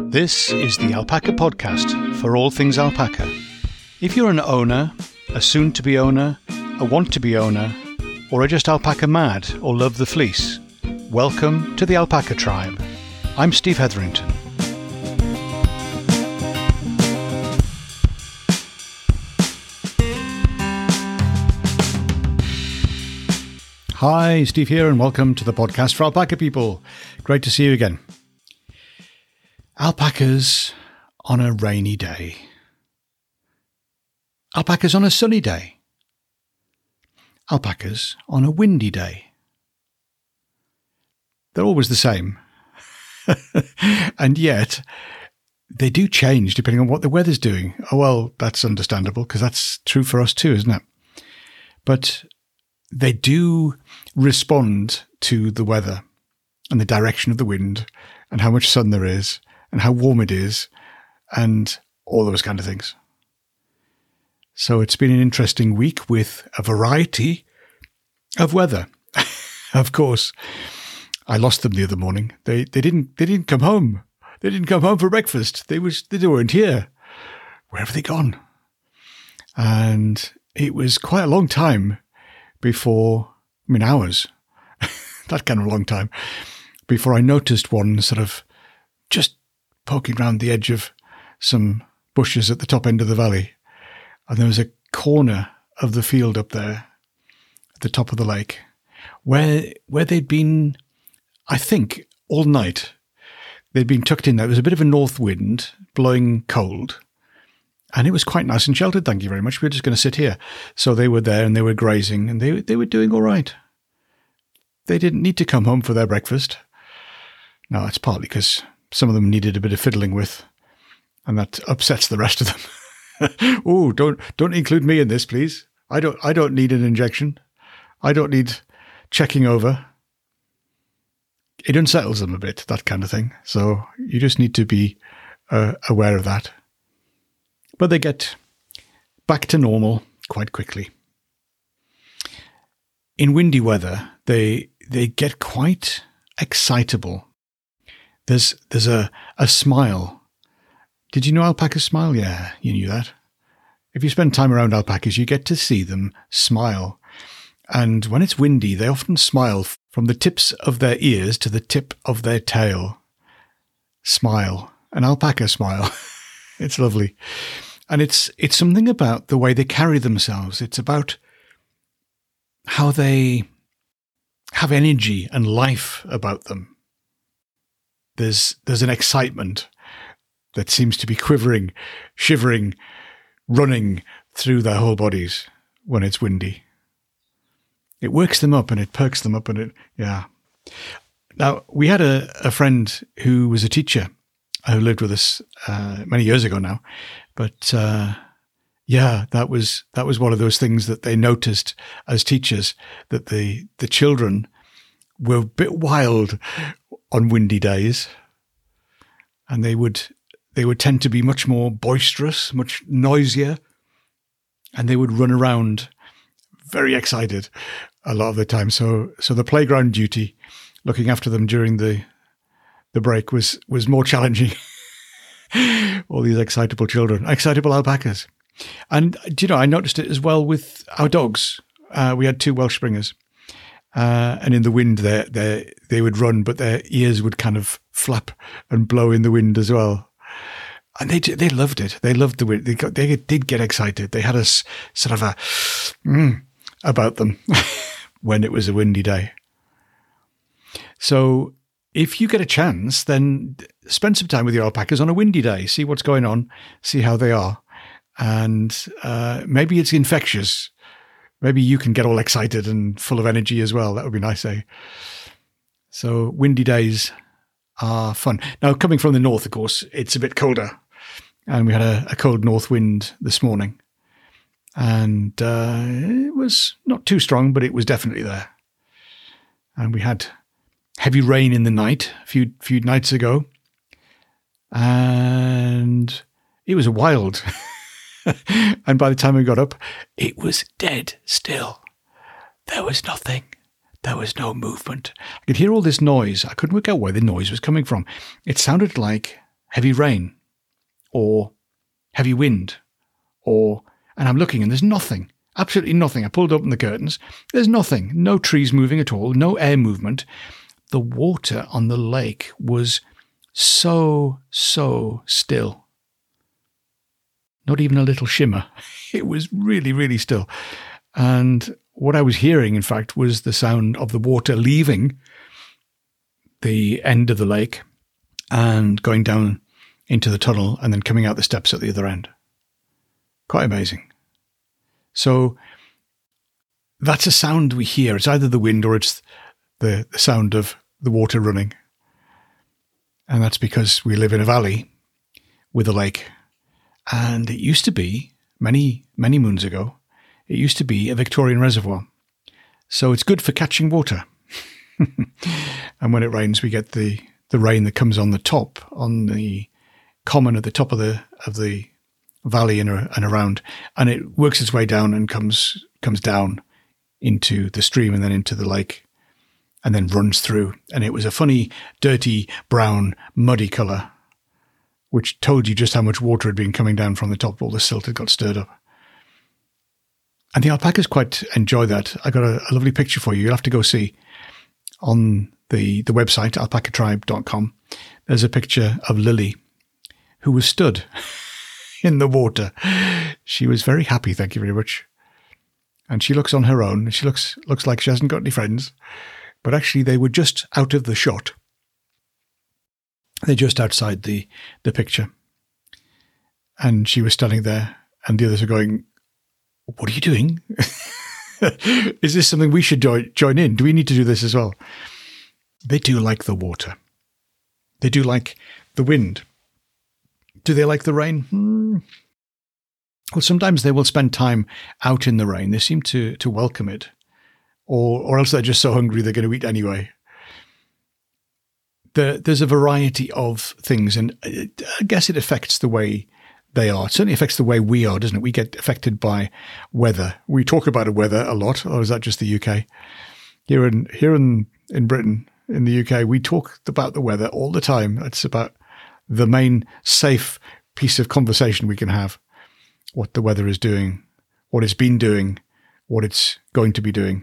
This is the Alpaca Podcast for all things alpaca. If you're an owner, a soon-to-be owner, a want-to-be owner, or are just alpaca mad or love the fleece, welcome to the Alpaca Tribe. I'm Steve Hetherington. Hi, Steve here, and welcome to the podcast for alpaca people. Great to see you again. Alpacas on a rainy day. Alpacas on a sunny day. Alpacas on a windy day. They're always the same. And yet, they do change depending on what the weather's doing. Oh, well, that's understandable because that's true for us too, isn't it? But they do respond to the weather and the direction of the wind and how much sun there is and how warm it is and all those kind of things. So it's been an interesting week with a variety of weather. Of course, I lost them the other morning. They didn't come home. They didn't come home for breakfast. They weren't here. Where have they gone? And it was quite a long time before, hours, that kind of long time, before I noticed one sort of just poking around the edge of some bushes at the top end of the valley. And there was a corner of the field up there at the top of the lake where they'd been, I think, all night. They'd been tucked in there. There was a bit of a north wind blowing cold. And it was quite nice and sheltered, thank you very much. We were just going to sit here. So they were there and they were grazing and they were doing all right. They didn't need to come home for their breakfast. No, it's partly because some of them needed a bit of fiddling with, and that upsets the rest of them. Oh, don't include me in this, please. I don't need an injection. I don't need checking over. It unsettles them a bit, that kind of thing. So you just need to be aware of that. But they get back to normal quite quickly. In windy weather, they get quite excitable. There's a smile. Did you know alpacas smile? Yeah, you knew that. If you spend time around alpacas, you get to see them smile. And when it's windy, they often smile from the tips of their ears to the tip of their tail. Smile. An alpaca smile. It's lovely. And it's something about the way they carry themselves. It's about how they have energy and life about them. There's an excitement that seems to be quivering, shivering, running through their whole bodies when it's windy. It works them up and it perks them up yeah. Now, we had a friend who was a teacher who lived with us many years ago now. But yeah, that was one of those things that they noticed as teachers, that the children were a bit wild on windy days, and they would tend to be much more boisterous, much noisier, and they would run around very excited a lot of the time. So the playground duty, looking after them during the break was more challenging. All these excitable children, excitable alpacas. And, I noticed it as well with our dogs. We had 2 Welsh Springers. And in the wind, they would run, but their ears would kind of flap and blow in the wind as well. And they loved it. They loved the wind. They did get excited. They had a sort of a about them when it was a windy day. So if you get a chance, then spend some time with your alpacas on a windy day. See what's going on, see how they are. And maybe it's infectious. Maybe you can get all excited and full of energy as well. That would be nice, eh? So windy days are fun. Now, coming from the north, of course, it's a bit colder. And we had a cold north wind this morning. And it was not too strong, but it was definitely there. And we had heavy rain in the night a few nights ago, and it was wild. And by the time we got up, it was dead still. There was nothing. There was no movement. I could hear all this noise. I couldn't work out where the noise was coming from. It sounded like heavy rain or heavy wind, and I'm looking and there's nothing, absolutely nothing. I pulled open the curtains. There's nothing, no trees moving at all, no air movement. The water on the lake was so still. Not even a little shimmer. It was really, really still. And what I was hearing, in fact, was the sound of the water leaving the end of the lake and going down into the tunnel and then coming out the steps at the other end. Quite amazing. So that's a sound we hear. It's either the wind or it's the sound of the water running. And that's because we live in a valley with a lake. And it used to be, many, many moons ago, it used to be a Victorian reservoir. So it's good for catching water. And when it rains, we get the rain that comes on the top, on the common at the top of the valley and around, and it works its way down and comes down into the stream and then into the lake and then runs through. And it was a funny, dirty, brown, muddy colour, which told you just how much water had been coming down from the top. All the silt had got stirred up. And the alpacas quite enjoy that. I got a lovely picture for you. You'll have to go see on the website, alpacatribe.com. There's a picture of Lily, who was stood in the water. She was very happy, thank you very much. And she looks on her own. She looks like she hasn't got any friends. But actually, they were just out of the shot. They're just outside the picture. And she was standing there, and the others are going, "What are you doing? Is this something we should join in? Do we need to do this as well?" They do like the water. They do like the wind. Do they like the rain? Well, sometimes they will spend time out in the rain. They seem to welcome it. Or else they're just so hungry they're going to eat anyway. There's a variety of things, and I guess it affects the way they are. It certainly affects the way we are, doesn't it? We get affected by weather. We talk about the weather a lot, or is that just the UK? Here in Britain, in the UK, we talk about the weather all the time. It's about the main safe piece of conversation we can have. What the weather is doing, what it's been doing, what it's going to be doing.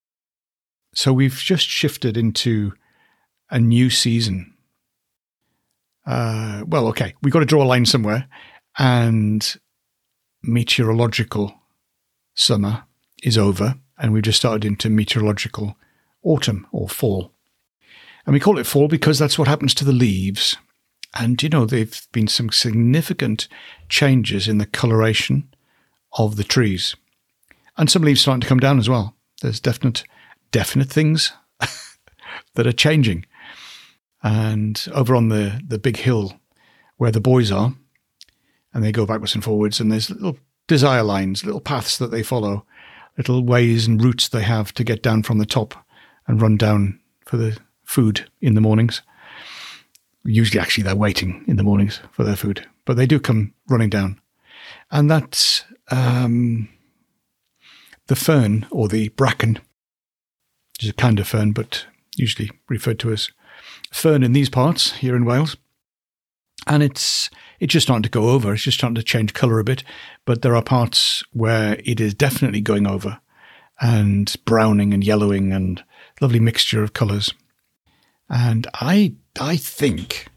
So we've just shifted into a new season. We've got to draw a line somewhere. And meteorological summer is over, and we've just started into meteorological autumn or fall. And we call it fall because that's what happens to the leaves. And, there've been some significant changes in the coloration of the trees. And some leaves starting to come down as well. There's definite things that are changing. And over on the big hill where the boys are, and they go backwards and forwards, and there's little desire lines, little paths that they follow, little ways and routes they have to get down from the top and run down for the food in the mornings. Usually, actually, they're waiting in the mornings for their food, but they do come running down. And that's the fern, or the bracken, which is a kind of fern, but usually referred to as fern in these parts here in Wales. And it's just starting to go over. It's just starting to change colour a bit. But there are parts where it is definitely going over and browning and yellowing and lovely mixture of colours. And I think,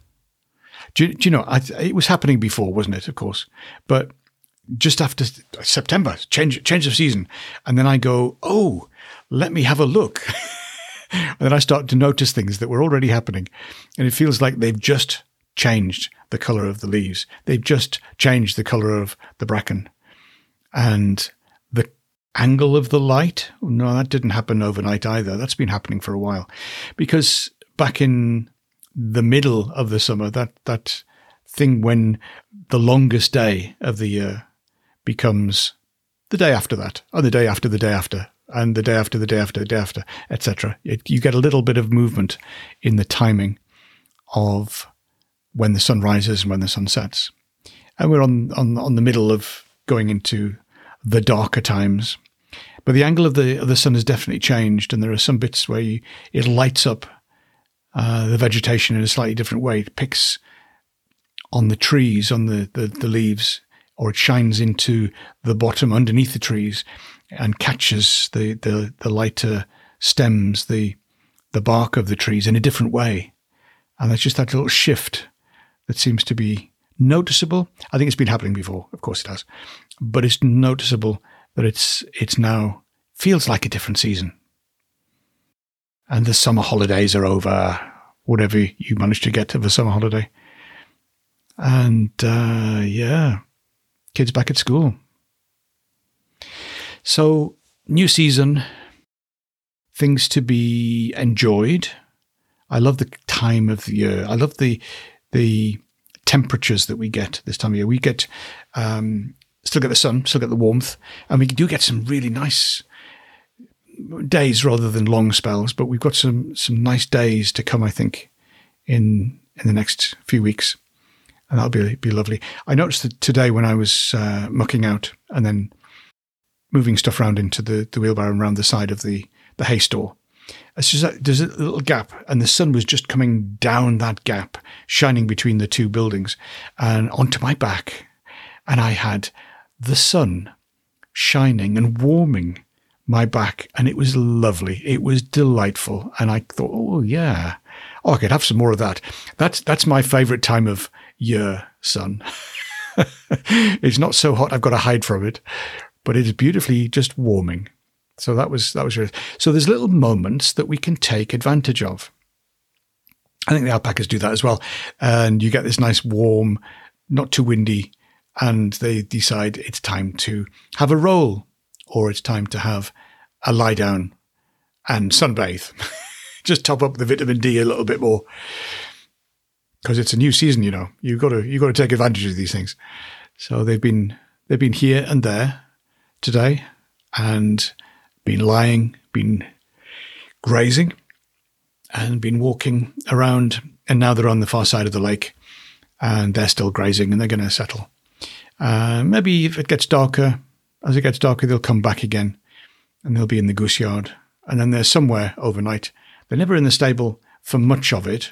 it was happening before, wasn't it, of course? But just after September, change of season. And then I go, oh, let me have a look. And then I start to notice things that were already happening. And it feels like they've just changed the colour of the leaves. They've just changed the colour of the bracken. And the angle of the light, no, that didn't happen overnight either. That's been happening for a while. Because back in the middle of the summer, that thing when the longest day of the year becomes the day after that, or the day after the day after, and the day after the day after the day after, etc. You get a little bit of movement in the timing of when the sun rises and when the sun sets. And we're on the middle of going into the darker times. But the angle of the sun has definitely changed, and there are some bits where it lights up the vegetation in a slightly different way. It picks on the trees, on the leaves, or it shines into the bottom underneath the trees and catches the lighter stems, the bark of the trees in a different way. And that's just that little shift that seems to be noticeable. I think it's been happening before. Of course it has. But it's noticeable that it's now feels like a different season. And the summer holidays are over, whatever you managed to get of a summer holiday. And, kids back at school. So, new season, things to be enjoyed. I love the time of the year. I love the temperatures that we get this time of year. We get, still get the sun, still get the warmth, and we do get some really nice days rather than long spells, but we've got some nice days to come, I think, in the next few weeks. And that'll be lovely. I noticed that today when I was mucking out and then moving stuff around into the wheelbarrow and around the side of the hay store, it's just like there's a little gap, and the sun was just coming down that gap, shining between the two buildings and onto my back. And I had the sun shining and warming my back, and it was lovely. It was delightful. And I thought, oh, yeah. Oh, I could have some more of that. That's my favorite time of year, sun. It's not so hot I've got to hide from it, but it is beautifully just warming. So that was really, so there's little moments that we can take advantage of. I think the alpacas do that as well. And you get this nice warm, not too windy, and they decide it's time to have a roll, or it's time to have a lie down and sunbathe. Just top up the vitamin D a little bit more, because it's a new season. You've got to take advantage of these things. So they've been here and there today, and been lying, been grazing, and been walking around. And now they're on the far side of the lake, and they're still grazing, and they're going to settle. Maybe if it gets darker, as it gets darker, they'll come back again, and they'll be in the goose yard, and then they're somewhere overnight. They're never in the stable for much of it,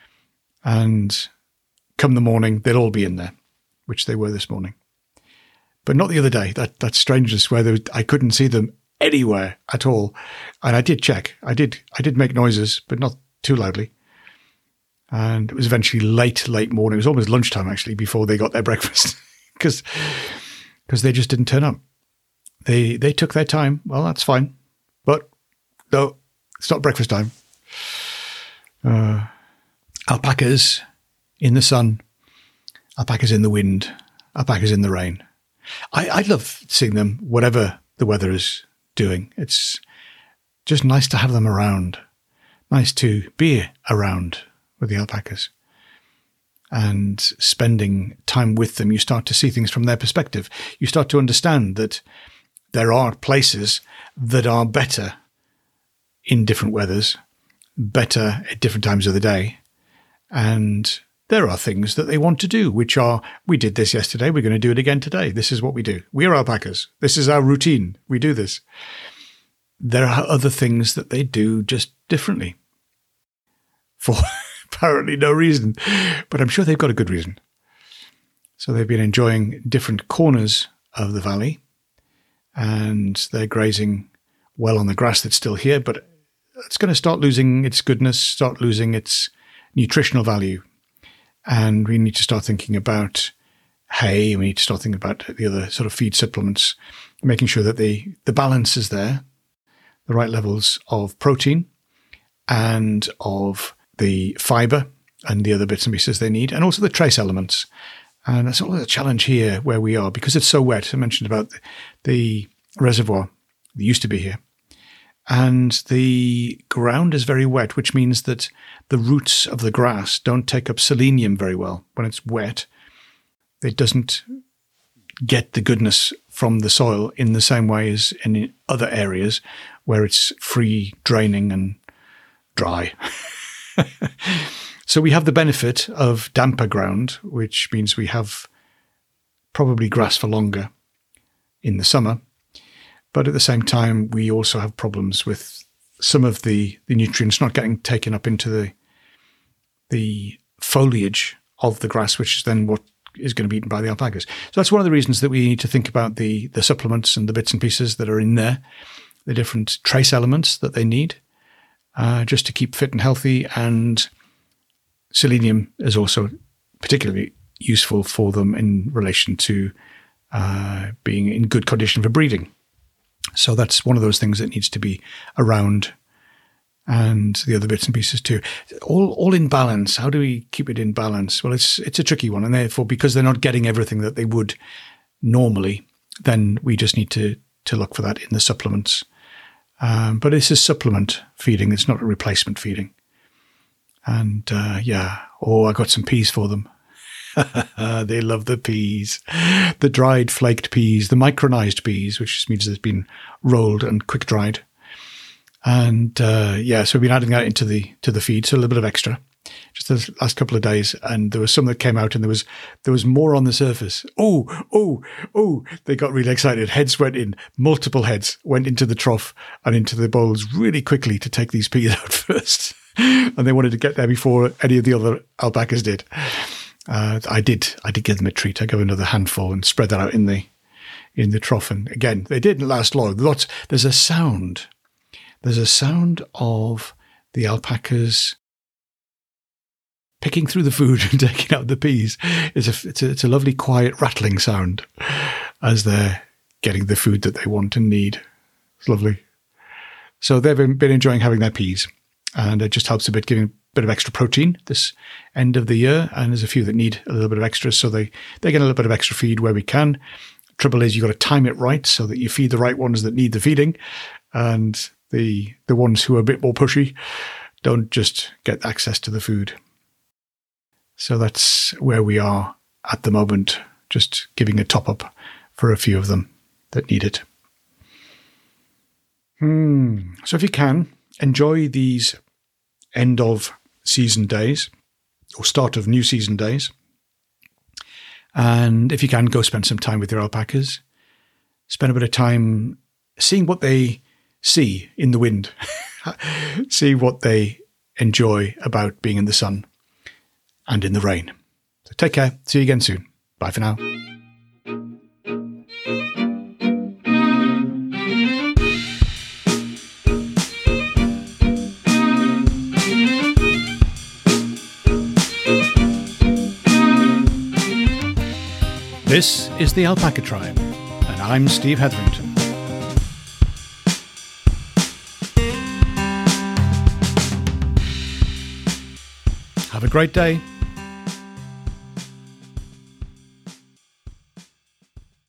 and come the morning, they'll all be in there, which they were this morning. But not the other day. That strangeness where I couldn't see them anywhere at all, and I did check. I did make noises, but not too loudly. And it was eventually late morning. It was almost lunchtime actually before they got their breakfast, because they just didn't turn up. They took their time. Well, that's fine. But no, it's not breakfast time. Alpacas in the sun, alpacas in the wind, alpacas in the rain. I love seeing them, whatever the weather is doing. It's just nice to have them around. Nice to be around with the alpacas. And spending time with them, you start to see things from their perspective. You start to understand that there are places that are better in different weathers, better at different times of the day. And there are things that they want to do, which are, we did this yesterday, we're going to do it again today. This is what we do. We are alpacas. This is our routine. We do this. There are other things that they do just differently for apparently no reason, but I'm sure they've got a good reason. So they've been enjoying different corners of the valley, and they're grazing well on the grass that's still here, but it's going to start losing its goodness, start losing its nutritional value. And we need to start thinking about hay, and we need to start thinking about the other sort of feed supplements, making sure that the balance is there, the right levels of protein and of the fiber and the other bits and pieces they need, and also the trace elements. And that's all the challenge here where we are, because it's so wet. I mentioned about the reservoir that used to be here. And the ground is very wet, which means that the roots of the grass don't take up selenium very well. When it's wet, it doesn't get the goodness from the soil in the same way as in other areas where it's free draining and dry. So we have the benefit of damper ground, which means we have probably grass for longer in the summer. But at the same time, we also have problems with some of the nutrients not getting taken up into the foliage of the grass, which is then what is going to be eaten by the alpacas. So that's one of the reasons that we need to think about the supplements and the bits and pieces that are in there, the different trace elements that they need, just to keep fit and healthy. And selenium is also particularly useful for them in relation to being in good condition for breeding. So that's one of those things that needs to be around, and the other bits and pieces too. All in balance. How do we keep it in balance? Well, it's a tricky one, and therefore, because they're not getting everything that they would normally, then we just need to look for that in the supplements. But it's a supplement feeding. It's not a replacement feeding. And I got some peas for them. They love the peas, the dried flaked peas, the micronized peas, which just means it's been rolled and quick dried. And so we've been adding that into the feed, so a little bit of extra, just the last couple of days. And there was some that came out, and there was more on the surface. Oh! They got really excited. Heads went in, multiple heads went into the trough and into the bowls really quickly to take these peas out first. And they wanted to get there before any of the other alpacas did. I did give them a treat. I gave another handful and spread that out in the trough. And again, they didn't last long. There's a sound. There's a sound of the alpacas picking through the food and taking out the peas. It's a lovely, quiet, rattling sound as they're getting the food that they want and need. It's lovely. So they've been enjoying having their peas, and it just helps a bit, giving a bit of extra protein this end of the year. And there's a few that need a little bit of extra, so they get a little bit of extra feed where we can. Trouble is, you've got to time it right so that you feed the right ones that need the feeding, and the ones who are a bit more pushy don't just get access to the food. So that's where we are at the moment, just giving a top up for a few of them that need it. So if you can, enjoy these end of season days or start of new season days. And if you can, go spend some time with your alpacas. Spend a bit of time seeing what they see in the wind. See what they enjoy about being in the sun and in the rain. So take care. See you again soon. Bye for now. This is the Alpaca Tribe, and I'm Steve Hetherington. Have a great day.